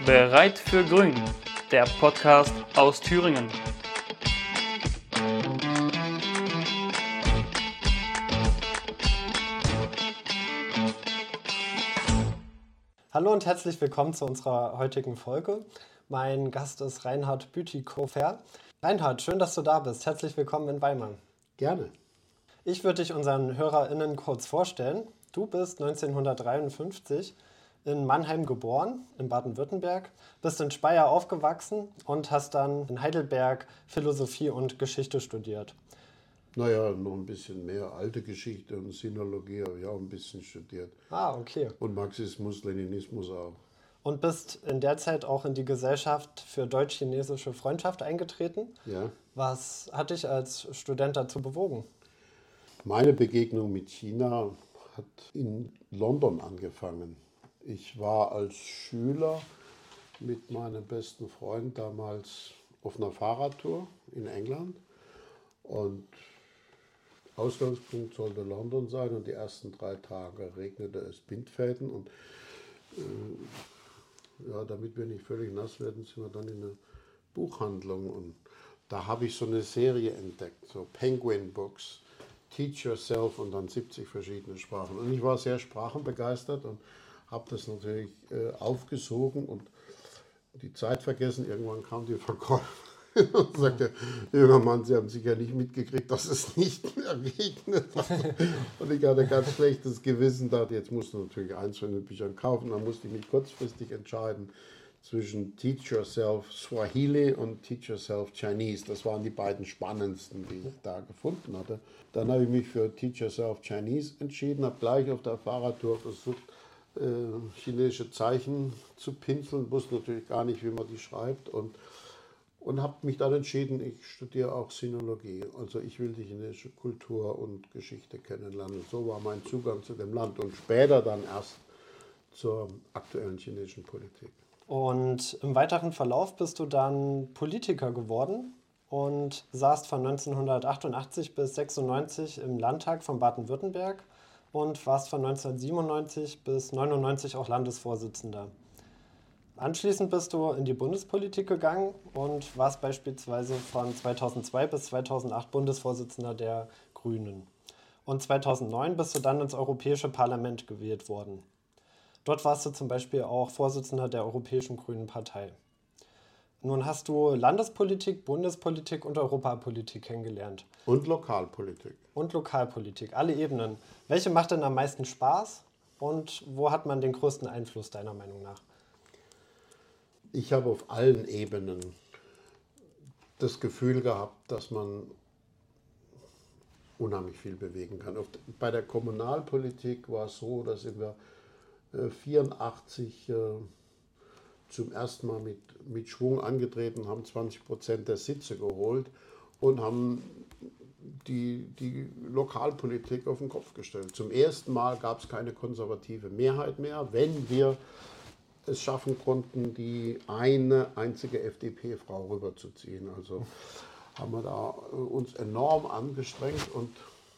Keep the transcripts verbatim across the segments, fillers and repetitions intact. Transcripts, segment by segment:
Bereit für Grün, der Podcast aus Thüringen. Hallo und herzlich willkommen zu unserer heutigen Folge. Mein Gast ist Reinhard Bütikofer. Reinhard, schön, dass du da bist. Herzlich willkommen in Weimar. Gerne. Ich würde dich unseren HörerInnen kurz vorstellen. Du bist neunzehnhundertdreiundfünfzig in Mannheim geboren, in Baden-Württemberg, bist in Speyer aufgewachsen und hast dann in Heidelberg Philosophie und Geschichte studiert. Naja, noch ein bisschen mehr. Alte Geschichte und Sinologie habe ich auch ein bisschen studiert. Ah, okay. Und Marxismus, Leninismus auch. Und bist in der Zeit auch in die Gesellschaft für deutsch-chinesische Freundschaft eingetreten. Ja. Was hat dich als Student dazu bewogen? Meine Begegnung mit China hat in London angefangen. Ich war als Schüler mit meinem besten Freund damals auf einer Fahrradtour in England. Und Ausgangspunkt sollte London sein und die ersten drei Tage regnete es Bindfäden. Und äh, ja, damit wir nicht völlig nass werden, sind wir dann in eine Buchhandlung. Und da habe ich so eine Serie entdeckt, so Penguin Books. Teach Yourself und dann siebzig verschiedene Sprachen. Und ich war sehr sprachenbegeistert und habe das natürlich äh, aufgesogen und die Zeit vergessen. Irgendwann kam die Verkäuferin und sagte, junger Mann, Sie haben sicher nicht mitgekriegt, dass es nicht mehr regnet. Und ich hatte ein ganz schlechtes Gewissen, dachte, jetzt musst du natürlich eins von den Büchern kaufen. Dann musste ich mich kurzfristig entscheiden zwischen Teach Yourself Swahili und Teach Yourself Chinese. Das waren die beiden spannendsten, die ich da gefunden hatte. Dann habe ich mich für Teach Yourself Chinese entschieden, habe gleich auf der Fahrradtour versucht, äh, chinesische Zeichen zu pinseln, wusste natürlich gar nicht, wie man die schreibt und, und habe mich dann entschieden, ich studiere auch Sinologie. Also ich will die chinesische Kultur und Geschichte kennenlernen. So war mein Zugang zu dem Land und später dann erst zur aktuellen chinesischen Politik. Und im weiteren Verlauf bist du dann Politiker geworden und saßt von neunzehnhundertachtundachtzig bis sechsundneunzig im Landtag von Baden-Württemberg und warst von neunzehnhundertsiebenundneunzig bis neunundneunzig auch Landesvorsitzender. Anschließend bist du in die Bundespolitik gegangen und warst beispielsweise von zweitausendzwei bis zweitausendacht Bundesvorsitzender der Grünen. Und zweitausendneun bist du dann ins Europäische Parlament gewählt worden. Dort warst du zum Beispiel auch Vorsitzender der Europäischen Grünen Partei. Nun hast du Landespolitik, Bundespolitik und Europapolitik kennengelernt. Und Lokalpolitik. Und Lokalpolitik, alle Ebenen. Welche macht denn am meisten Spaß und wo hat man den größten Einfluss deiner Meinung nach? Ich habe auf allen Ebenen das Gefühl gehabt, dass man unheimlich viel bewegen kann. Bei der Kommunalpolitik war es so, dass wir vierundachtzig äh, zum ersten Mal mit, mit Schwung angetreten, haben zwanzig Prozent der Sitze geholt und haben die, die Lokalpolitik auf den Kopf gestellt. Zum ersten Mal gab es keine konservative Mehrheit mehr, wenn wir es schaffen konnten, die eine einzige F D P-Frau rüberzuziehen. Also haben wir da uns enorm angestrengt und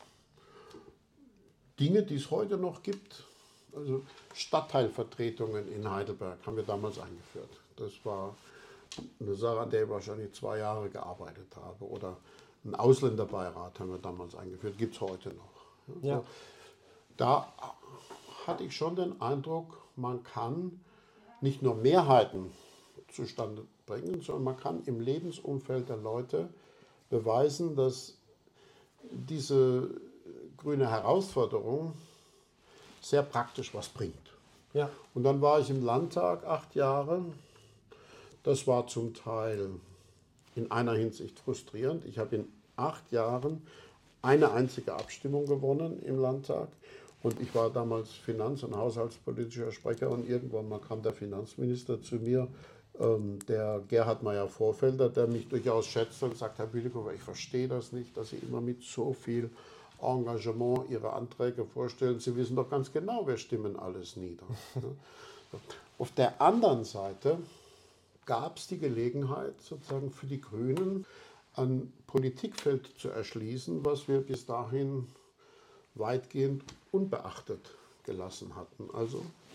Dinge, die es heute noch gibt, also Stadtteilvertretungen in Heidelberg haben wir damals eingeführt. Das war eine Sache, an der ich wahrscheinlich zwei Jahre gearbeitet habe. Oder einen Ausländerbeirat haben wir damals eingeführt, gibt es heute noch. Ja. Da hatte ich schon den Eindruck, man kann nicht nur Mehrheiten zustande bringen, sondern man kann im Lebensumfeld der Leute beweisen, dass diese grüne Herausforderung sehr praktisch was bringt. Ja. Und dann war ich im Landtag acht Jahre. Das war zum Teil in einer Hinsicht frustrierend. Ich habe in acht Jahren eine einzige Abstimmung gewonnen im Landtag. Und ich war damals finanz- und haushaltspolitischer Sprecher und irgendwann mal kam der Finanzminister zu mir, ähm, der Gerhard Meyer-Vorfelder, der mich durchaus schätzt und sagt, Herr Bütikofer, ich verstehe das nicht, dass Sie immer mit so viel Engagement Ihre Anträge vorstellen. Sie wissen doch ganz genau, wir stimmen alles nieder. Auf der anderen Seite gab es die Gelegenheit, sozusagen für die Grünen ein Politikfeld zu erschließen, was wir bis dahin weitgehend unbeachtet gelassen hatten. Also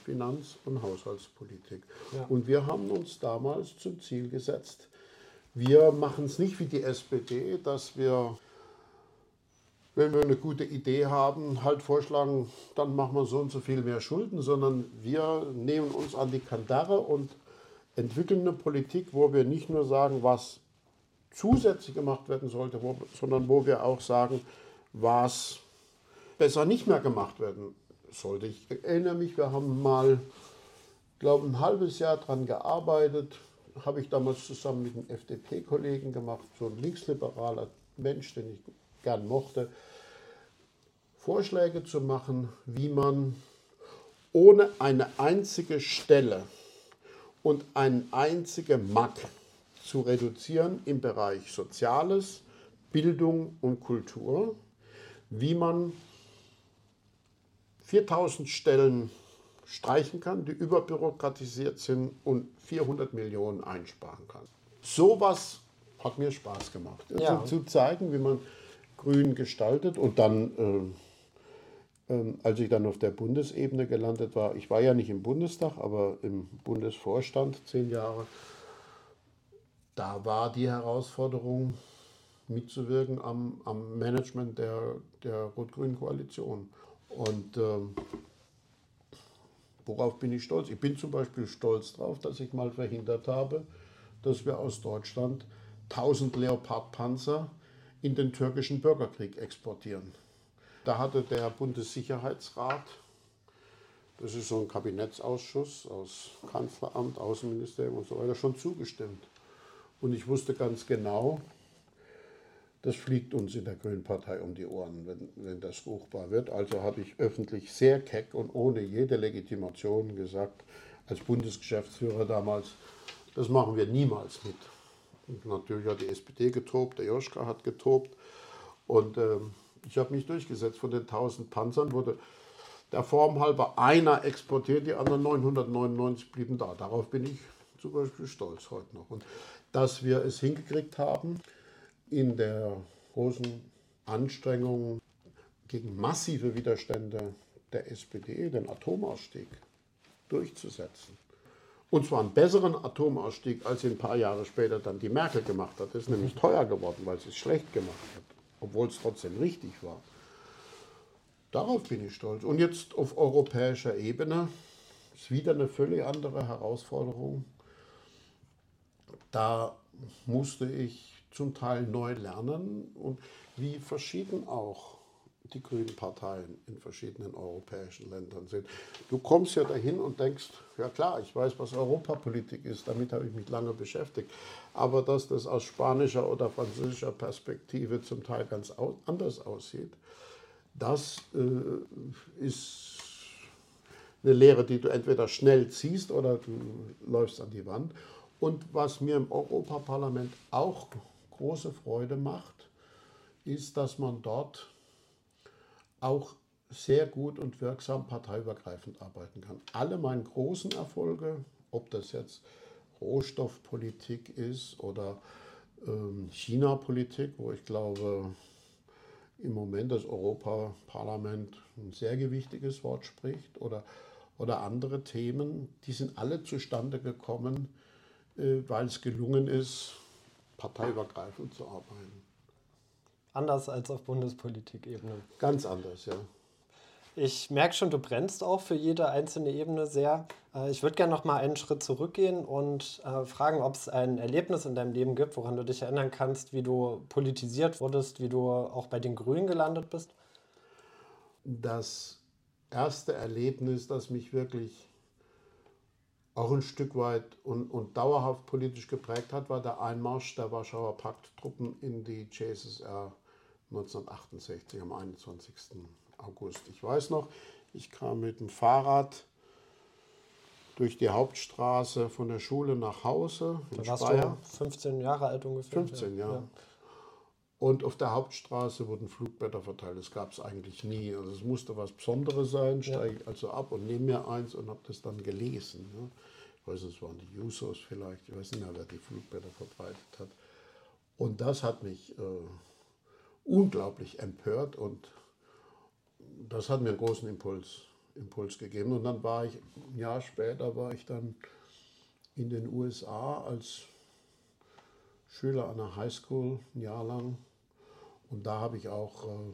Finanz- und Haushaltspolitik. Ja. Und wir haben uns damals zum Ziel gesetzt, wir machen es nicht wie die S P D, dass wir, wenn wir eine gute Idee haben, halt vorschlagen, dann machen wir so und so viel mehr Schulden, sondern wir nehmen uns an die Kandare und entwickeln eine Politik, wo wir nicht nur sagen, was zusätzlich gemacht werden sollte, wo, sondern wo wir auch sagen, was besser nicht mehr gemacht werden sollte. Ich erinnere mich, wir haben mal, glaube ein halbes Jahr daran gearbeitet, habe ich damals zusammen mit einem F D P-Kollegen gemacht, so ein linksliberaler Mensch, den ich gern mochte, Vorschläge zu machen, wie man ohne eine einzige Stelle und eine einzige Mack zu reduzieren im Bereich Soziales, Bildung und Kultur, wie man viertausend Stellen streichen kann, die überbürokratisiert sind und vierhundert Millionen einsparen kann. Sowas hat mir Spaß gemacht. Ja. Also zu zeigen, wie man Grün gestaltet. Und dann, äh, äh, als ich dann auf der Bundesebene gelandet war, ich war ja nicht im Bundestag, aber im Bundesvorstand zehn Jahre, da war die Herausforderung, mitzuwirken am, am Management der, der rot-grünen Koalition. Und ähm, worauf bin ich stolz? Ich bin zum Beispiel stolz darauf, dass ich mal verhindert habe, dass wir aus Deutschland tausend Leopard-Panzer in den türkischen Bürgerkrieg exportieren. Da hatte der Bundessicherheitsrat, das ist so ein Kabinettsausschuss aus Kanzleramt, Außenministerium und so weiter, schon zugestimmt. Und ich wusste ganz genau, das fliegt uns in der Grünen Partei um die Ohren, wenn, wenn das ruchbar wird. Also habe ich öffentlich sehr keck und ohne jede Legitimation gesagt, als Bundesgeschäftsführer damals, das machen wir niemals mit. Und natürlich hat die S P D getobt, der Joschka hat getobt. Und ähm, ich habe mich durchgesetzt. Von den tausend Panzern wurde der Form halber einer exportiert, die anderen neunhundertneunundneunzig blieben da. Darauf bin ich zum Beispiel stolz heute noch. Und dass wir es hingekriegt haben, in der großen Anstrengung gegen massive Widerstände der S P D den Atomausstieg durchzusetzen. Und zwar einen besseren Atomausstieg, als ihn ein paar Jahre später dann die Merkel gemacht hat. Das ist nämlich teuer geworden, weil sie es schlecht gemacht hat, obwohl es trotzdem richtig war. Darauf bin ich stolz. Und jetzt auf europäischer Ebene ist wieder eine völlig andere Herausforderung. Da musste ich zum Teil neu lernen und wie verschieden auch die grünen Parteien in verschiedenen europäischen Ländern sind. Du kommst ja dahin und denkst, ja klar, ich weiß, was Europapolitik ist, damit habe ich mich lange beschäftigt, aber dass das aus spanischer oder französischer Perspektive zum Teil ganz anders aussieht, das äh, ist eine Lehre, die du entweder schnell ziehst oder du läufst an die Wand. Und was mir im Europaparlament auch große Freude macht, ist, dass man dort auch sehr gut und wirksam parteiübergreifend arbeiten kann. Alle meine großen Erfolge, ob das jetzt Rohstoffpolitik ist oder ähm, China-Politik, wo ich glaube, im Moment das Europaparlament ein sehr gewichtiges Wort spricht, oder, oder andere Themen, die sind alle zustande gekommen, äh, weil es gelungen ist, parteiübergreifend zu arbeiten. Anders als auf Bundespolitik-Ebene. Ganz anders, ja. Ich merke schon, du brennst auch für jede einzelne Ebene sehr. Äh, Ich würde gerne noch mal einen Schritt zurückgehen und äh, fragen, ob es ein Erlebnis in deinem Leben gibt, woran du dich erinnern kannst, wie du politisiert wurdest, wie du auch bei den Grünen gelandet bist. Das erste Erlebnis, das mich wirklich auch ein Stück weit und, und dauerhaft politisch geprägt hat, war der Einmarsch der Warschauer Pakttruppen in die C S S R neunzehnhundertachtundsechzig am einundzwanzigsten August. Ich weiß noch, ich kam mit dem Fahrrad durch die Hauptstraße von der Schule nach Hause in Da warst Speyer. du fünfzehn Jahre alt ungefähr. fünfzehn, ja. Und auf der Hauptstraße wurden Flugblätter verteilt. Das gab es eigentlich nie. Also es musste was Besonderes sein. Steige ich also ab und nehme mir eins und habe das dann gelesen. Ja. Ich weiß nicht, es waren die Jusos vielleicht. Ich weiß nicht mehr, wer die Flugblätter verbreitet hat. Und das hat mich äh, unglaublich empört und das hat mir einen großen Impuls Impuls gegeben. Und dann war ich, ein Jahr später war ich dann in den U S A als Schüler an der Highschool, ein Jahr lang. Und da habe ich auch äh,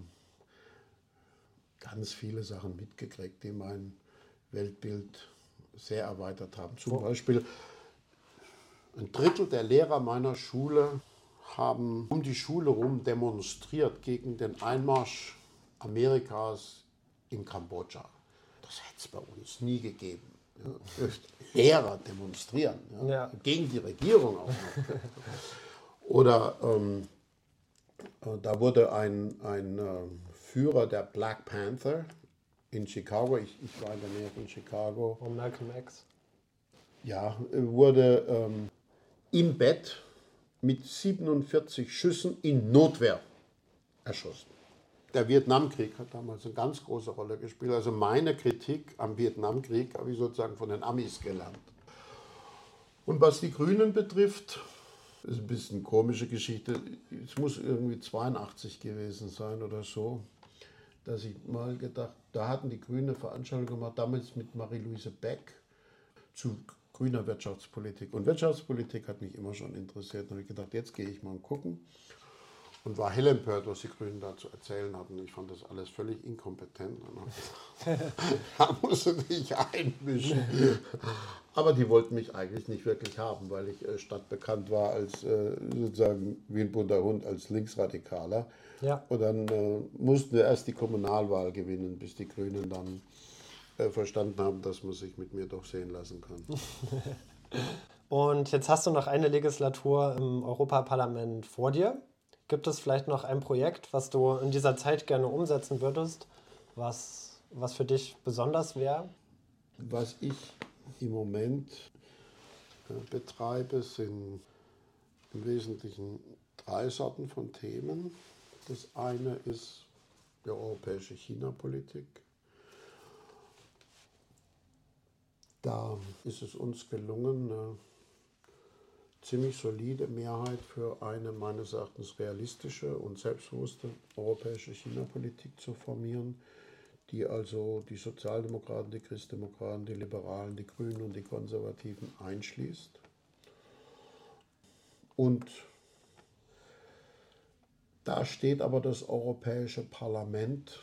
ganz viele Sachen mitgekriegt, die mein Weltbild sehr erweitert haben. Zum oh. Beispiel ein Drittel der Lehrer meiner Schule haben um die Schule herum demonstriert gegen den Einmarsch Amerikas in Kambodscha. Das hätte es bei uns nie gegeben. Ja. Lehrer demonstrieren, ja. Ja. Gegen die Regierung auch noch. Oder ähm, da wurde ein, ein äh, Führer der Black Panther in Chicago, ich, ich war in der Nähe von Chicago. Oh, Malcolm X. Ja, wurde ähm, im Bett mit siebenundvierzig Schüssen in Notwehr erschossen. Der Vietnamkrieg hat damals eine ganz große Rolle gespielt. Also meine Kritik am Vietnamkrieg habe ich sozusagen von den Amis gelernt. Und was die Grünen betrifft, das ist ein bisschen eine komische Geschichte. Es muss irgendwie zweiundachtzig gewesen sein oder so, dass ich mal gedacht, da hatten die Grünen eine Veranstaltung gemacht, damals mit Marie-Louise Beck zu grüner Wirtschaftspolitik. Und Wirtschaftspolitik hat mich immer schon interessiert. Da habe ich gedacht, jetzt gehe ich mal gucken. Und war hell empört, was die Grünen da zu erzählen hatten. Ich fand das alles völlig inkompetent. Da musste ich einmischen. Aber die wollten mich eigentlich nicht wirklich haben, weil ich äh, stadtbekannt war als äh, sozusagen wie ein bunter Hund, als Linksradikaler. Ja. Und dann äh, mussten wir erst die Kommunalwahl gewinnen, bis die Grünen dann äh, verstanden haben, dass man sich mit mir doch sehen lassen kann. Und jetzt hast du noch eine Legislatur im Europaparlament vor dir. Gibt es vielleicht noch ein Projekt, was du in dieser Zeit gerne umsetzen würdest, was, was für dich besonders wäre? Was ich im Moment äh, betreibe, sind im Wesentlichen drei Sorten von Themen. Das eine ist die europäische China-Politik. Da ist es uns gelungen, eine ziemlich solide Mehrheit für eine meines Erachtens realistische und selbstbewusste europäische China-Politik zu formieren, die also die Sozialdemokraten, die Christdemokraten, die Liberalen, die Grünen und die Konservativen einschließt. Und da steht aber das Europäische Parlament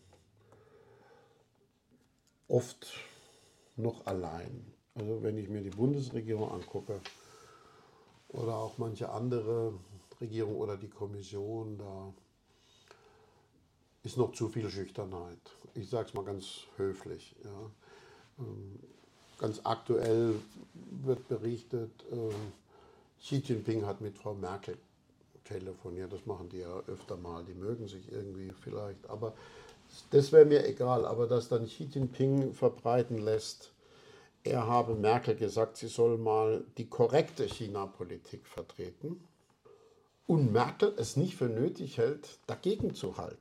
oft noch allein. Also wenn ich mir die Bundesregierung angucke oder auch manche andere Regierung oder die Kommission, da ist noch zu viel Schüchternheit. Ich sage es mal ganz höflich. Ja. Ganz aktuell wird berichtet, Xi Jinping hat mit Frau Merkel telefoniert. Das machen die ja öfter mal. Die mögen sich irgendwie vielleicht. Aber das wäre mir egal. Aber dass dann Xi Jinping verbreiten lässt, er habe Merkel gesagt, sie soll mal die korrekte China-Politik vertreten und Merkel es nicht für nötig hält, dagegen zu halten.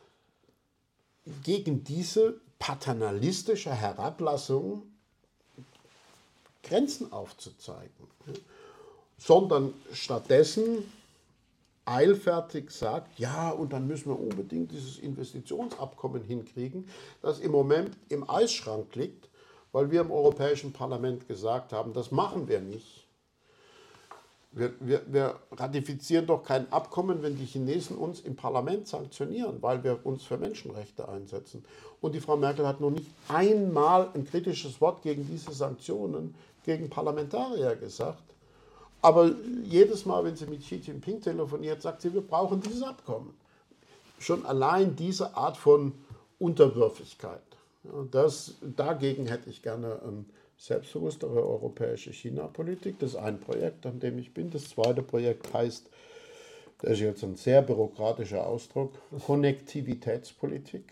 Gegen diese paternalistische Herablassung Grenzen aufzuzeigen, sondern stattdessen eilfertig sagt, ja, und dann müssen wir unbedingt dieses Investitionsabkommen hinkriegen, das im Moment im Eisschrank liegt, weil wir im Europäischen Parlament gesagt haben, das machen wir nicht. Wir, wir, wir ratifizieren doch kein Abkommen, wenn die Chinesen uns im Parlament sanktionieren, weil wir uns für Menschenrechte einsetzen. Und die Frau Merkel hat noch nicht einmal ein kritisches Wort gegen diese Sanktionen gegen Parlamentarier gesagt. Aber jedes Mal, wenn sie mit Xi Jinping telefoniert, sagt sie, wir brauchen dieses Abkommen. Schon allein diese Art von Unterwürfigkeit. Das, dagegen hätte ich gerne eine selbstbewusstere europäische China-Politik. Das ist ein Projekt, an dem ich bin. Das zweite Projekt heißt, das ist jetzt ein sehr bürokratischer Ausdruck, Konnektivitätspolitik.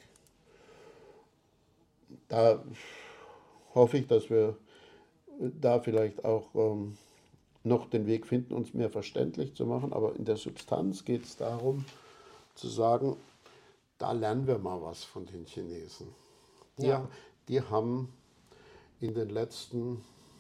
Da hoffe ich, dass wir da vielleicht auch ähm, noch den Weg finden, uns mehr verständlich zu machen. Aber in der Substanz geht es darum, zu sagen, da lernen wir mal was von den Chinesen. Die, ja. die haben in den letzten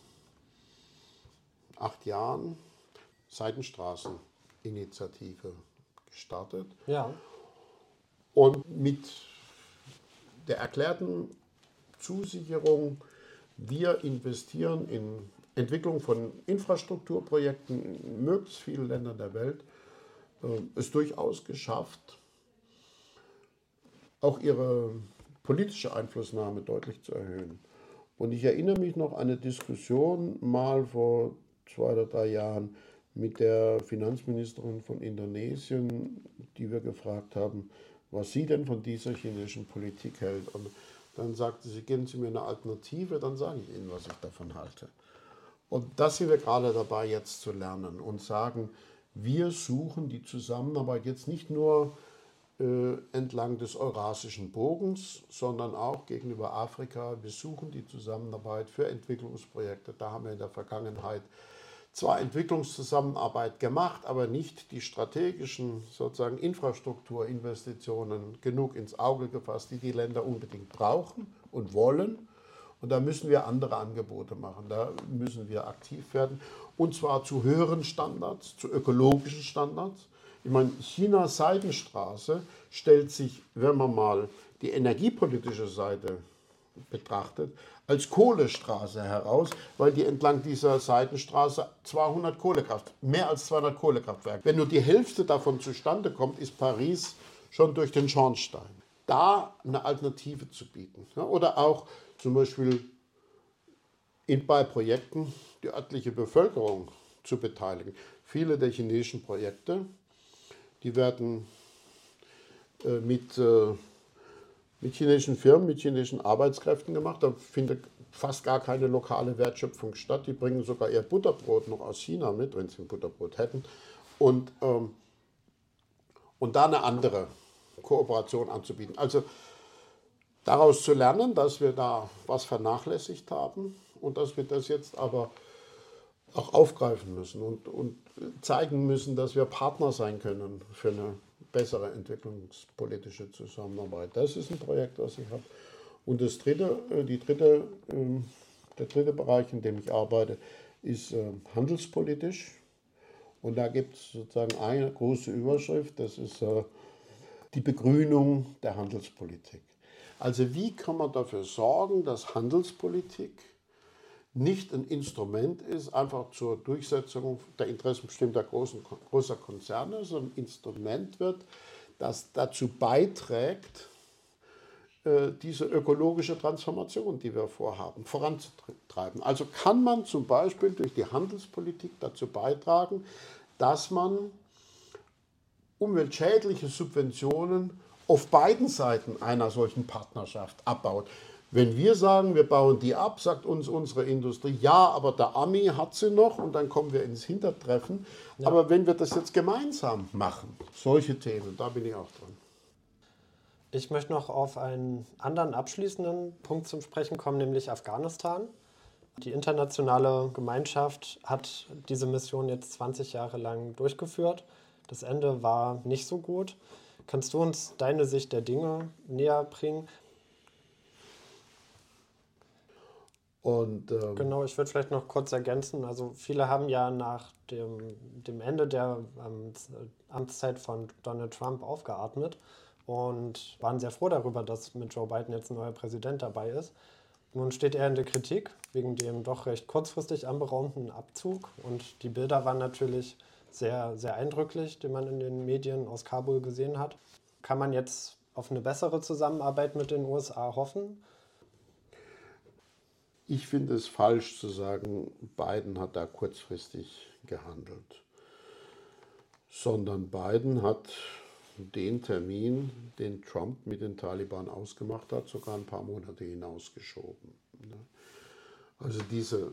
acht Jahren Seidenstraßeninitiative gestartet. Ja. Und mit der erklärten Zusicherung, wir investieren in Entwicklung von Infrastrukturprojekten in möglichst vielen Ländern der Welt, äh, es durchaus geschafft, auch ihre politische Einflussnahme deutlich zu erhöhen. Und ich erinnere mich noch an eine Diskussion mal vor zwei oder drei Jahren mit der Finanzministerin von Indonesien, die wir gefragt haben, was sie denn von dieser chinesischen Politik hält. Und dann sagte sie, geben Sie mir eine Alternative, dann sage ich Ihnen, was ich davon halte. Und das sind wir gerade dabei jetzt zu lernen und sagen, wir suchen die Zusammenarbeit jetzt nicht nur äh, entlang des Eurasischen Bogens, sondern auch gegenüber Afrika. Wir suchen die Zusammenarbeit für Entwicklungsprojekte. Da haben wir in der Vergangenheit zwar Entwicklungszusammenarbeit gemacht, aber nicht die strategischen sozusagen Infrastrukturinvestitionen genug ins Auge gefasst, die die Länder unbedingt brauchen und wollen. Und da müssen wir andere Angebote machen, da müssen wir aktiv werden. Und zwar zu höheren Standards, zu ökologischen Standards. Ich meine, Chinas Seidenstraße stellt sich, wenn man mal die energiepolitische Seite betrachtet, als Kohlestraße heraus, weil die entlang dieser Seidenstraße zweihundert Kohlekraft, mehr als zweihundert Kohlekraftwerke. Wenn nur die Hälfte davon zustande kommt, ist Paris schon durch den Schornstein. Da eine Alternative zu bieten. Ja, oder auch zum Beispiel in, bei Projekten die örtliche Bevölkerung zu beteiligen. Viele der chinesischen Projekte, die werden äh, mit, äh, mit chinesischen Firmen, mit chinesischen Arbeitskräften gemacht. Da findet fast gar keine lokale Wertschöpfung statt. Die bringen sogar ihr Butterbrot noch aus China mit, wenn sie ein Butterbrot hätten. Und, ähm, und da eine andere Kooperation anzubieten. Also daraus zu lernen, dass wir da was vernachlässigt haben und dass wir das jetzt aber auch aufgreifen müssen und, und zeigen müssen, dass wir Partner sein können für eine bessere entwicklungspolitische Zusammenarbeit. Das ist ein Projekt, das ich habe. Und das dritte, die dritte, der dritte Bereich, in dem ich arbeite, ist handelspolitisch. Und da gibt es sozusagen eine große Überschrift, das ist die Begrünung der Handelspolitik. Also wie kann man dafür sorgen, dass Handelspolitik nicht ein Instrument ist, einfach zur Durchsetzung der Interessen bestimmter großen, großer Konzerne, sondern ein Instrument wird, das dazu beiträgt, diese ökologische Transformation, die wir vorhaben, voranzutreiben. Also kann man zum Beispiel durch die Handelspolitik dazu beitragen, dass man umweltschädliche Subventionen auf beiden Seiten einer solchen Partnerschaft abbaut. Wenn wir sagen, wir bauen die ab, sagt uns unsere Industrie, ja, aber der Ami hat sie noch und dann kommen wir ins Hintertreffen. Ja. Aber wenn wir das jetzt gemeinsam machen, solche Themen, da bin ich auch dran. Ich möchte noch auf einen anderen abschließenden Punkt zum Sprechen kommen, nämlich Afghanistan. Die internationale Gemeinschaft hat diese Mission jetzt zwanzig Jahre lang durchgeführt. Das Ende war nicht so gut. Kannst du uns deine Sicht der Dinge näher bringen? Und, ähm, genau, ich würde vielleicht noch kurz ergänzen. Also viele haben ja nach dem, dem Ende der ähm, Amtszeit von Donald Trump aufgeatmet und waren sehr froh darüber, dass mit Joe Biden jetzt ein neuer Präsident dabei ist. Nun steht er in der Kritik wegen dem doch recht kurzfristig anberaumten Abzug. Und die Bilder waren natürlich sehr, sehr eindrücklich, die man in den Medien aus Kabul gesehen hat. Kann man jetzt auf eine bessere Zusammenarbeit mit den U S A hoffen? Ich finde es falsch zu sagen, Biden hat da kurzfristig gehandelt. Sondern Biden hat den Termin, den Trump mit den Taliban ausgemacht hat, sogar ein paar Monate hinausgeschoben. Also diese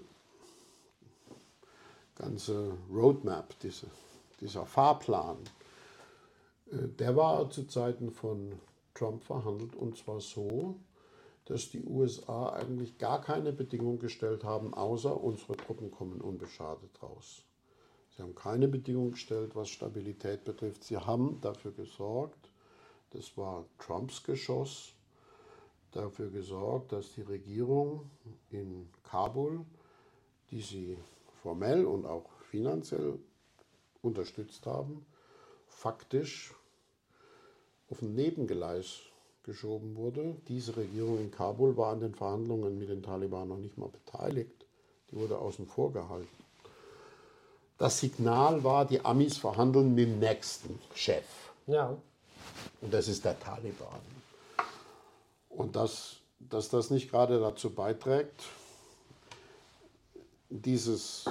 ganze Roadmap, diese, dieser Fahrplan, der war zu Zeiten von Trump verhandelt, und zwar so, dass die U S A eigentlich gar keine Bedingung gestellt haben, außer unsere Truppen kommen unbeschadet raus. Sie haben keine Bedingung gestellt, was Stabilität betrifft. Sie haben dafür gesorgt, das war Trumps Geschoss, dafür gesorgt, dass die Regierung in Kabul, die sie formell und auch finanziell unterstützt haben, faktisch auf ein Nebengleis geschoben wurde. Diese Regierung in Kabul war an den Verhandlungen mit den Taliban noch nicht mal beteiligt. Die wurde außen vor gehalten. Das Signal war, die Amis verhandeln mit dem nächsten Chef. Ja. Und das ist der Taliban. Und das, dass das nicht gerade dazu beiträgt, dieses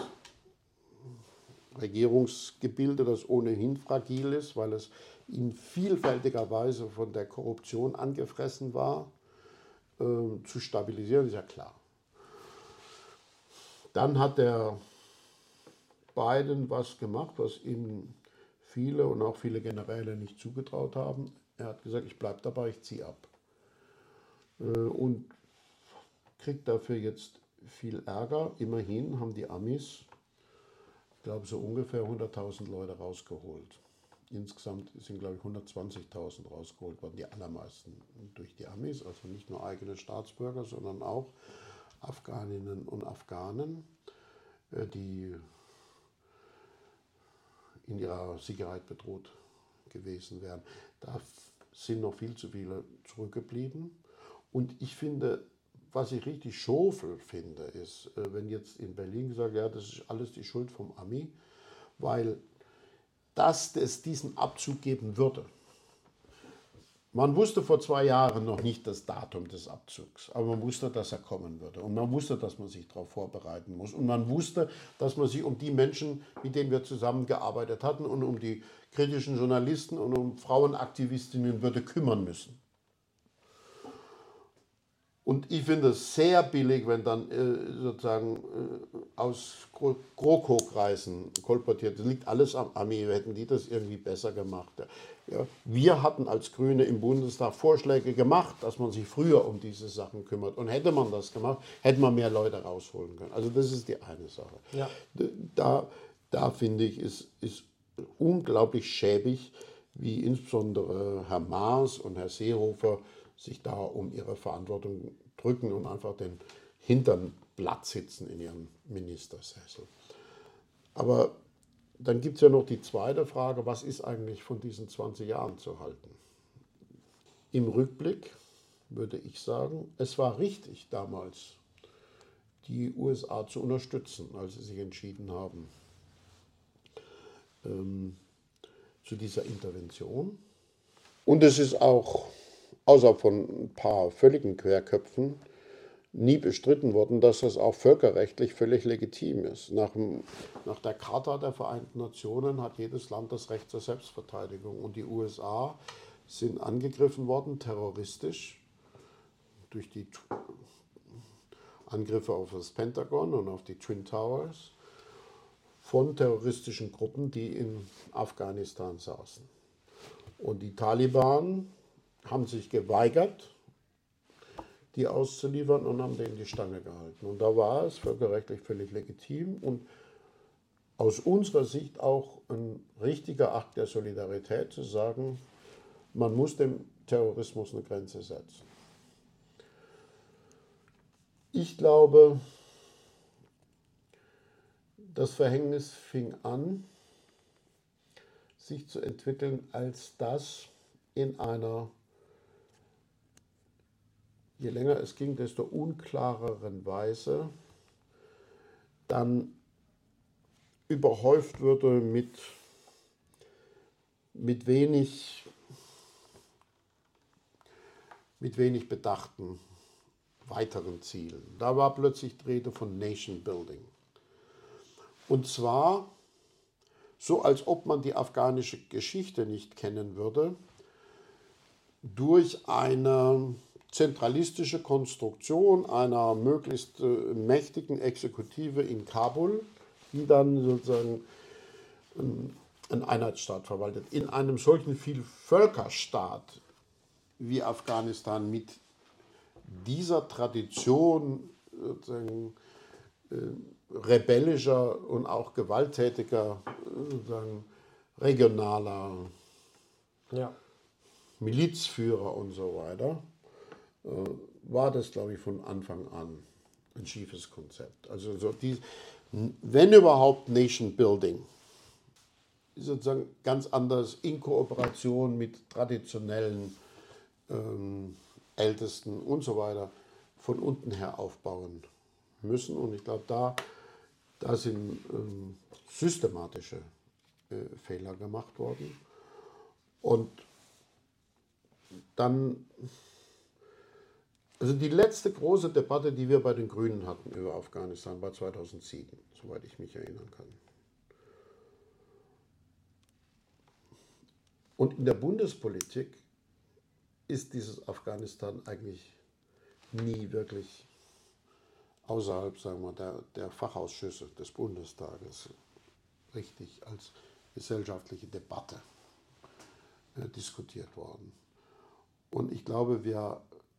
Regierungsgebilde, das ohnehin fragil ist, weil es in vielfältiger Weise von der Korruption angefressen war, äh, zu stabilisieren, ist ja klar. Dann hat der Biden was gemacht, was ihm viele und auch viele Generäle nicht zugetraut haben. Er hat gesagt, ich bleibe dabei, ich ziehe ab. Äh, und kriegt dafür jetzt viel Ärger. Immerhin haben die Amis, ich glaube, so ungefähr hunderttausend Leute rausgeholt. Insgesamt sind, glaube ich, hundertzwanzigtausend rausgeholt worden, die allermeisten durch die Amis, also nicht nur eigene Staatsbürger, sondern auch Afghaninnen und Afghanen, die in ihrer Sicherheit bedroht gewesen wären. Da sind noch viel zu viele zurückgeblieben. Und ich finde, was ich richtig schofel finde, ist, wenn jetzt in Berlin gesagt wird, ja, das ist alles die Schuld vom Ami, weil dass es diesen Abzug geben würde. Man wusste vor zwei Jahren noch nicht das Datum des Abzugs, aber man wusste, dass er kommen würde. Und man wusste, dass man sich darauf vorbereiten muss. Und man wusste, dass man sich um die Menschen, mit denen wir zusammengearbeitet hatten, und um die kritischen Journalisten und um Frauenaktivistinnen würde kümmern müssen. Und ich finde es sehr billig, wenn dann äh, sozusagen äh, aus GroKo-Kreisen kolportiert, das liegt alles am Ami, hätten die das irgendwie besser gemacht. Ja, wir hatten als Grüne im Bundestag Vorschläge gemacht, dass man sich früher um diese Sachen kümmert. Und hätte man das gemacht, hätte man mehr Leute rausholen können. Also das ist die eine Sache. Ja. Da, da finde ich, ist, ist unglaublich schäbig, wie insbesondere Herr Maas und Herr Seehofer sich da um ihre Verantwortung drücken und einfach den Hintern platt sitzen in ihrem Ministersessel. Aber dann gibt es ja noch die zweite Frage, was ist eigentlich von diesen zwanzig Jahren zu halten? Im Rückblick würde ich sagen, es war richtig damals, die U S A zu unterstützen, als sie sich entschieden haben ähm, zu dieser Intervention. Und es ist auch außer von ein paar völligen Querköpfen, nie bestritten worden, dass das auch völkerrechtlich völlig legitim ist. Nach, dem, nach der Charta der Vereinten Nationen hat jedes Land das Recht zur Selbstverteidigung. Und die U S A sind angegriffen worden, terroristisch, durch die Angriffe auf das Pentagon und auf die Twin Towers, von terroristischen Gruppen, die in Afghanistan saßen. Und die Taliban haben sich geweigert, die auszuliefern, und haben denen die Stange gehalten. Und da war es völkerrechtlich völlig legitim und aus unserer Sicht auch ein richtiger Akt der Solidarität zu sagen, man muss dem Terrorismus eine Grenze setzen. Ich glaube, das Verhängnis fing an, sich zu entwickeln, als das in einer, je länger es ging, desto unklareren Weise dann überhäuft würde mit, mit, wenig, mit wenig bedachten weiteren Zielen. Da war plötzlich die Rede von Nation Building. Und zwar so, als ob man die afghanische Geschichte nicht kennen würde, durch eine zentralistische Konstruktion einer möglichst äh, mächtigen Exekutive in Kabul, die dann sozusagen ähm, einen Einheitsstaat verwaltet. In einem solchen Vielvölkerstaat wie Afghanistan mit dieser Tradition sozusagen, äh, rebellischer und auch gewalttätiger sozusagen, regionaler ja. Milizführer und so weiter, äh, war das, glaube ich, von Anfang an ein schiefes Konzept. Also so die, wenn überhaupt Nation Building, sozusagen ganz anders in Kooperation mit traditionellen ähm, Ältesten und so weiter von unten her aufbauen müssen. Und ich glaube, da, da sind ähm, systematische äh, Fehler gemacht worden. Und dann, also die letzte große Debatte, die wir bei den Grünen hatten über Afghanistan, war zweitausendsieben, soweit ich mich erinnern kann. Und in der Bundespolitik ist dieses Afghanistan eigentlich nie wirklich außerhalb, sagen wir, der, der Fachausschüsse des Bundestages richtig als gesellschaftliche Debatte äh, diskutiert worden. Und ich glaube, wir,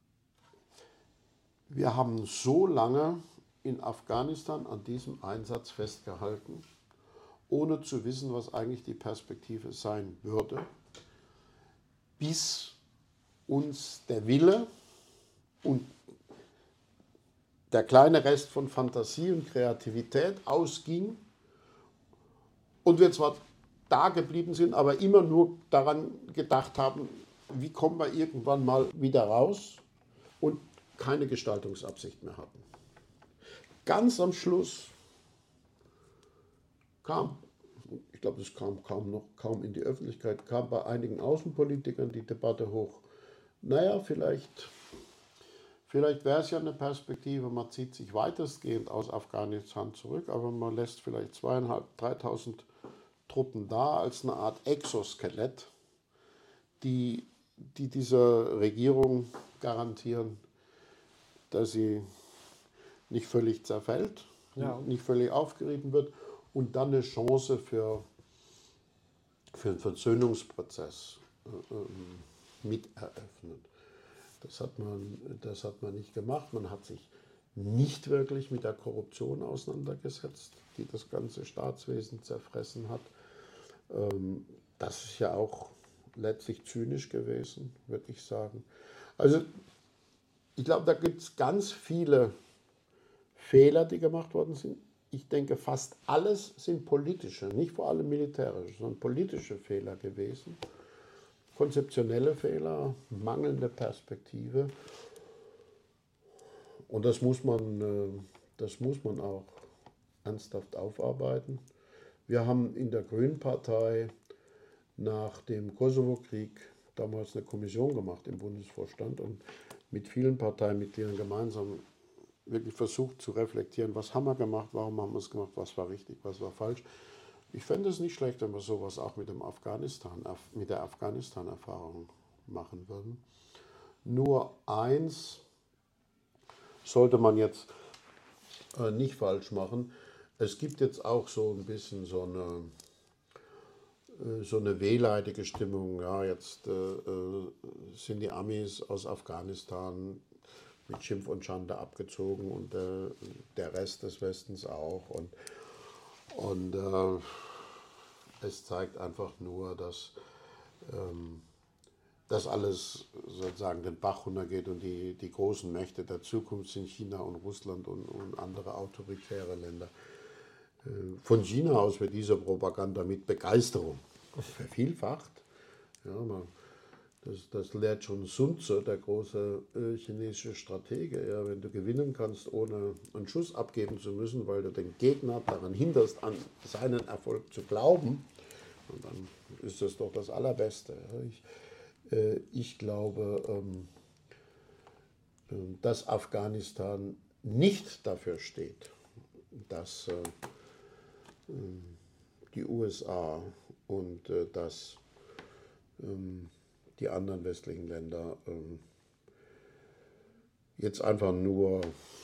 wir haben so lange in Afghanistan an diesem Einsatz festgehalten, ohne zu wissen, was eigentlich die Perspektive sein würde, bis uns der Wille und der kleine Rest von Fantasie und Kreativität ausging und wir zwar da geblieben sind, aber immer nur daran gedacht haben, wie kommen wir irgendwann mal wieder raus und keine Gestaltungsabsicht mehr hatten. Ganz am Schluss kam, ich glaube, das kam kaum noch kaum in die Öffentlichkeit, kam bei einigen Außenpolitikern die Debatte hoch, naja, vielleicht, vielleicht wäre es ja eine Perspektive, man zieht sich weitestgehend aus Afghanistan zurück, aber man lässt vielleicht zweitausendfünfhundert, dreitausend Truppen da als eine Art Exoskelett, die, die dieser Regierung garantieren, dass sie nicht völlig zerfällt, ja. nicht völlig aufgerieben wird und dann eine Chance für, für einen Versöhnungsprozess äh, mit eröffnet. Das hat man, das hat man nicht gemacht. Man hat sich nicht wirklich mit der Korruption auseinandergesetzt, die das ganze Staatswesen zerfressen hat. Ähm, das ist ja auch letztlich zynisch gewesen, würde ich sagen. Also ich glaube, da gibt es ganz viele Fehler, die gemacht worden sind. Ich denke, fast alles sind politische, nicht vor allem militärische, sondern politische Fehler gewesen. Konzeptionelle Fehler, mangelnde Perspektive. Und das muss man, das muss man auch ernsthaft aufarbeiten. Wir haben in der Grünen Partei nach dem Kosovo-Krieg damals eine Kommission gemacht im Bundesvorstand und mit vielen Parteimitgliedern gemeinsam wirklich versucht zu reflektieren, was haben wir gemacht, warum haben wir es gemacht, was war richtig, was war falsch. Ich fände es nicht schlecht, wenn wir sowas auch mit, dem Afghanistan, mit der Afghanistan-Erfahrung machen würden. Nur eins sollte man jetzt äh, nicht falsch machen. Es gibt jetzt auch so ein bisschen so eine, äh, so eine wehleidige Stimmung. Ja, jetzt äh, sind die Amis aus Afghanistan mit Schimpf und Schande abgezogen und äh, der Rest des Westens auch. Und, und äh, es zeigt einfach nur, dass ähm, das alles sozusagen den Bach runtergeht und die, die großen Mächte der Zukunft sind China und Russland und, und andere autoritäre Länder. Äh, von China aus wird diese Propaganda mit Begeisterung vervielfacht. Ja, man, Das, das lehrt schon Sun Tzu, der große äh, chinesische Stratege. Ja, wenn du gewinnen kannst, ohne einen Schuss abgeben zu müssen, weil du den Gegner daran hinderst, an seinen Erfolg zu glauben, und dann ist das doch das Allerbeste. Ja. Ich, äh, ich glaube, ähm, äh, dass Afghanistan nicht dafür steht, dass äh, die U S A und äh, dass ähm, die anderen westlichen Länder ähm, jetzt einfach nur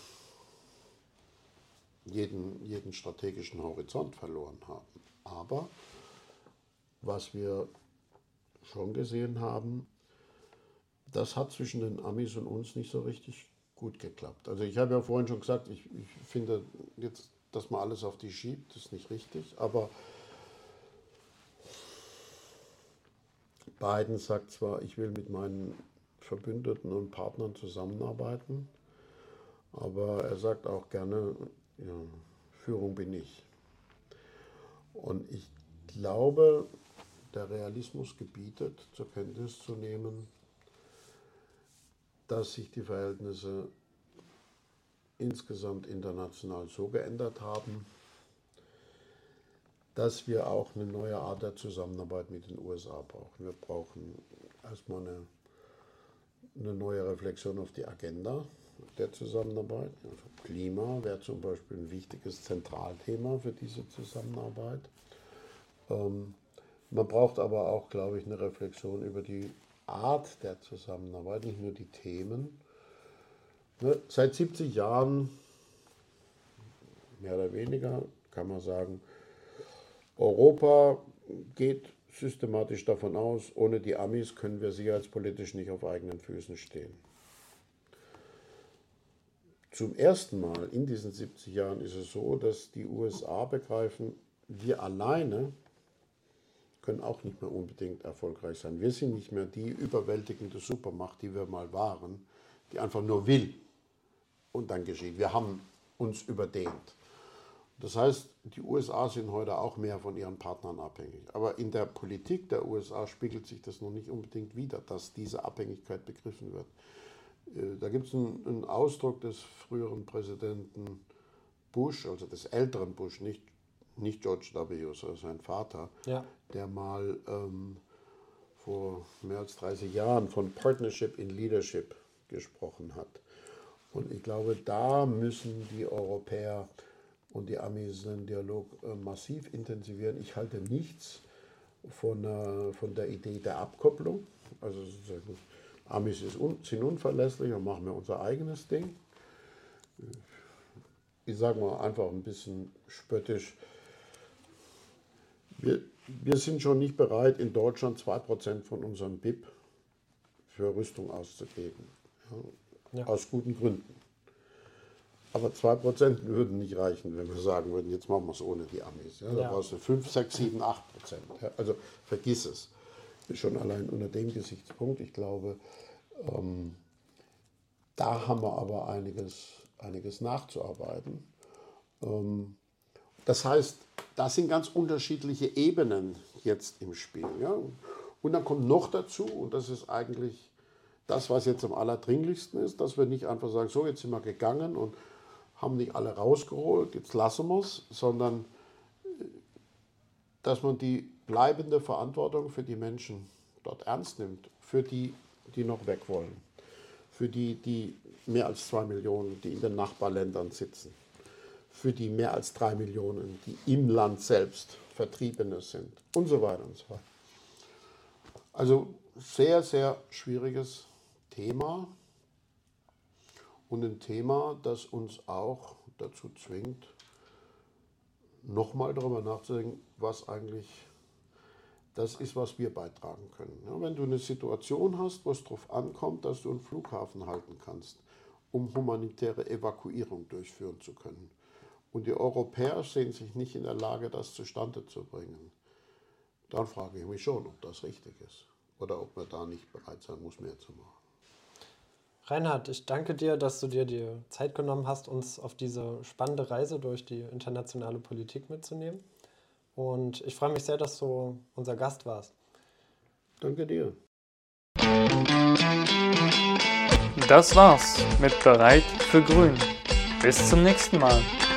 jeden, jeden strategischen Horizont verloren haben. Aber was wir schon gesehen haben, das hat zwischen den Amis und uns nicht so richtig gut geklappt. Also ich habe ja vorhin schon gesagt, ich, ich finde jetzt, dass man alles auf die schiebt, ist nicht richtig, aber Biden sagt zwar, ich will mit meinen Verbündeten und Partnern zusammenarbeiten, aber er sagt auch gerne, ja, Führung bin ich. Und ich glaube, der Realismus gebietet, zur Kenntnis zu nehmen, dass sich die Verhältnisse insgesamt international so geändert haben, dass wir auch eine neue Art der Zusammenarbeit mit den U S A brauchen. Wir brauchen erstmal eine, eine neue Reflexion auf die Agenda der Zusammenarbeit. Also Klima wäre zum Beispiel ein wichtiges Zentralthema für diese Zusammenarbeit. Ähm, man braucht aber auch, glaube ich, eine Reflexion über die Art der Zusammenarbeit, nicht nur die Themen. Ne, seit siebzig Jahren, mehr oder weniger, kann man sagen, Europa geht systematisch davon aus, ohne die Amis können wir sicherheitspolitisch nicht auf eigenen Füßen stehen. Zum ersten Mal in diesen siebzig Jahren ist es so, dass die U S A begreifen, wir alleine können auch nicht mehr unbedingt erfolgreich sein. Wir sind nicht mehr die überwältigende Supermacht, die wir mal waren, die einfach nur will und dann geschieht. Wir haben uns überdehnt. Das heißt, die U S A sind heute auch mehr von ihren Partnern abhängig. Aber in der Politik der U S A spiegelt sich das noch nicht unbedingt wider, dass diese Abhängigkeit begriffen wird. Da gibt es einen, einen Ausdruck des früheren Präsidenten Bush, also des älteren Bush, nicht, nicht George W., sondern sein Vater, ja. der mal ähm, vor mehr als dreißig Jahren von Partnership in Leadership gesprochen hat. Und ich glaube, da müssen die Europäer und die Amis den Dialog äh, massiv intensivieren. Ich halte nichts von, äh, von der Idee der Abkopplung. Also sozusagen, Amis ist un, sind unverlässlich und machen wir unser eigenes Ding. Ich sage mal einfach ein bisschen spöttisch, wir, wir sind schon nicht bereit, in Deutschland zwei Prozent von unserem B I P für Rüstung auszugeben. Ja, ja. Aus guten Gründen. Aber zwei Prozent würden nicht reichen, wenn wir sagen würden, jetzt machen wir es ohne die Amis. Ja, da ja. brauchst du fünf, sechs, sieben, acht Prozent. Ja, also vergiss es. Schon allein unter dem Gesichtspunkt. Ich glaube, ähm, da haben wir aber einiges, einiges nachzuarbeiten. Ähm, das heißt, da sind ganz unterschiedliche Ebenen jetzt im Spiel. Ja? Und dann kommt noch dazu, und das ist eigentlich das, was jetzt am allerdringlichsten ist, dass wir nicht einfach sagen, so, jetzt sind wir gegangen und haben nicht alle rausgeholt, jetzt lassen wir es, sondern dass man die bleibende Verantwortung für die Menschen dort ernst nimmt, für die, die noch weg wollen, für die, die mehr als zwei Millionen, die in den Nachbarländern sitzen, für die mehr als drei Millionen, die im Land selbst Vertriebene sind und so weiter und so weiter. Also sehr, sehr schwieriges Thema und ein Thema, das uns auch dazu zwingt, nochmal darüber nachzudenken, was eigentlich das ist, was wir beitragen können. Ja, wenn du eine Situation hast, wo es darauf ankommt, dass du einen Flughafen halten kannst, um humanitäre Evakuierung durchführen zu können, und die Europäer sehen sich nicht in der Lage, das zustande zu bringen, dann frage ich mich schon, ob das richtig ist oder ob man da nicht bereit sein muss, mehr zu machen. Reinhard, ich danke dir, dass du dir die Zeit genommen hast, uns auf diese spannende Reise durch die internationale Politik mitzunehmen. Und ich freue mich sehr, dass du unser Gast warst. Danke dir. Das war's mit Bereit für Grün. Bis zum nächsten Mal.